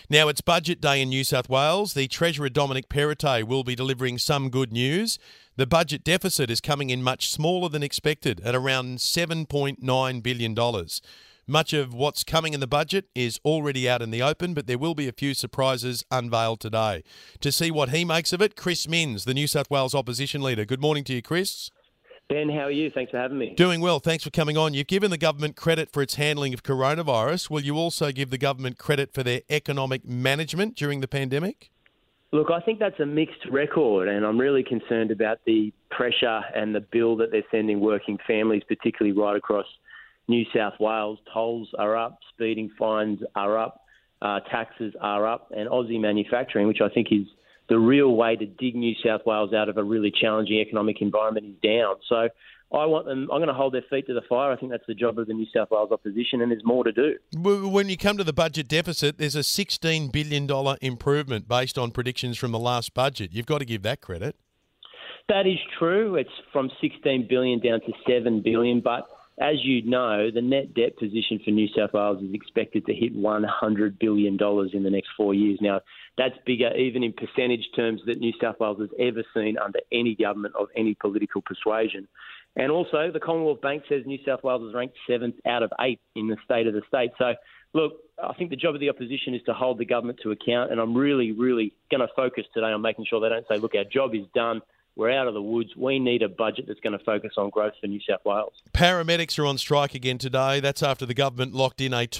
Now, it's budget day in New South Wales. The Treasurer Dominic Perrottet will be delivering some good news. The budget deficit is coming in much smaller than expected at around $7.9 billion. Much of what's coming in the budget is already out in the open, but there will be a few surprises unveiled today. To see what he makes of it, Chris Minns, the New South Wales opposition leader. Good morning to you, Chris. Ben, how are you? Thanks for having me. Doing well. Thanks for coming on. You've given the government credit for its handling of coronavirus. Will you also give the government credit for their economic management during the pandemic? Look, I think that's a mixed record, and I'm really concerned about the pressure and the bill that they're sending working families, particularly right across New South Wales. Tolls are up, speeding fines are up, taxes are up, and Aussie manufacturing, which I think is the real way to dig New South Wales out of a really challenging economic environment, is down. So I'm going to hold their feet to the fire. I think that's the job of the New South Wales opposition, and there's more to do. When you come to the budget deficit, there's a $16 billion improvement based on predictions from the last budget. You've got to give that credit. That is true. It's from $16 billion down to $7 billion, but as you know, the net debt position for New South Wales is expected to hit $100 billion in the next 4 years. Now, that's bigger even in percentage terms that New South Wales has ever seen under any government of any political persuasion. And also, the Commonwealth Bank says New South Wales is ranked 7th out of 8 in the state of the state. So, look, I think the job of the opposition is to hold the government to account, and I'm really, really going to focus today on making sure they don't say, look, our job is done. We're out of the woods. We need a budget that's going to focus on growth for New South Wales. Paramedics are on strike again today. That's after the government locked in a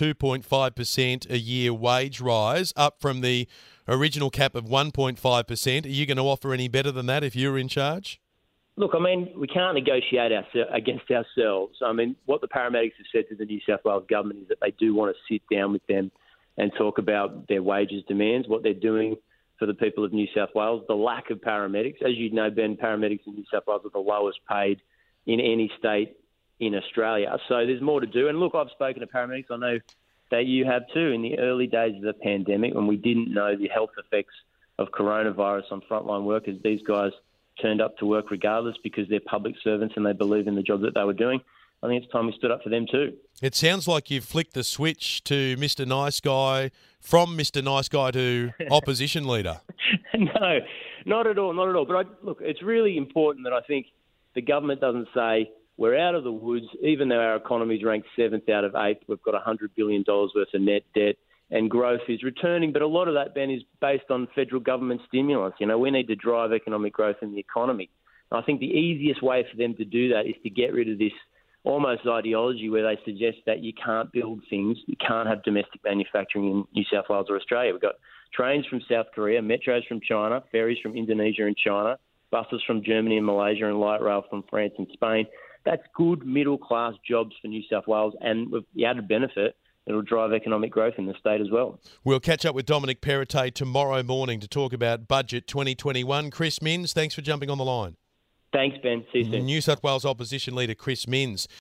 2.5% a year wage rise, up from the original cap of 1.5%. Are you going to offer any better than that if you're in charge? Look, I mean, we can't negotiate against ourselves. I mean, what the paramedics have said to the New South Wales government is that they do want to sit down with them and talk about their wages demands, what they're doing for the people of New South Wales, the lack of paramedics. As you know, Ben, paramedics in New South Wales are the lowest paid in any state in Australia. So there's more to do. And look, I've spoken to paramedics. I know that you have too. In the early days of the pandemic, when we didn't know the health effects of coronavirus on frontline workers, these guys turned up to work regardless because they're public servants and they believe in the job that they were doing. I think it's time we stood up for them too. It sounds like you've flicked the switch to Mr. Nice Guy, from Mr. Nice Guy to opposition leader. No, not at all, not at all. But look, it's really important that I think the government doesn't say we're out of the woods, even though our economy is ranked 7th out of 8. We've got $100 billion worth of net debt and growth is returning. But a lot of that, Ben, is based on federal government stimulus. You know, we need to drive economic growth in the economy. And I think the easiest way for them to do that is to get rid of this almost ideology where they suggest that you can't build things, you can't have domestic manufacturing in New South Wales or Australia. We've got trains from South Korea, metros from China, ferries from Indonesia and China, buses from Germany and Malaysia, and light rail from France and Spain. That's good middle-class jobs for New South Wales, and with the added benefit, it'll drive economic growth in the state as well. We'll catch up with Dominic Perrottet tomorrow morning to talk about Budget 2021. Chris Minns, thanks for jumping on the line. Thanks, Ben. See you soon. New South Wales opposition leader Chris Minns.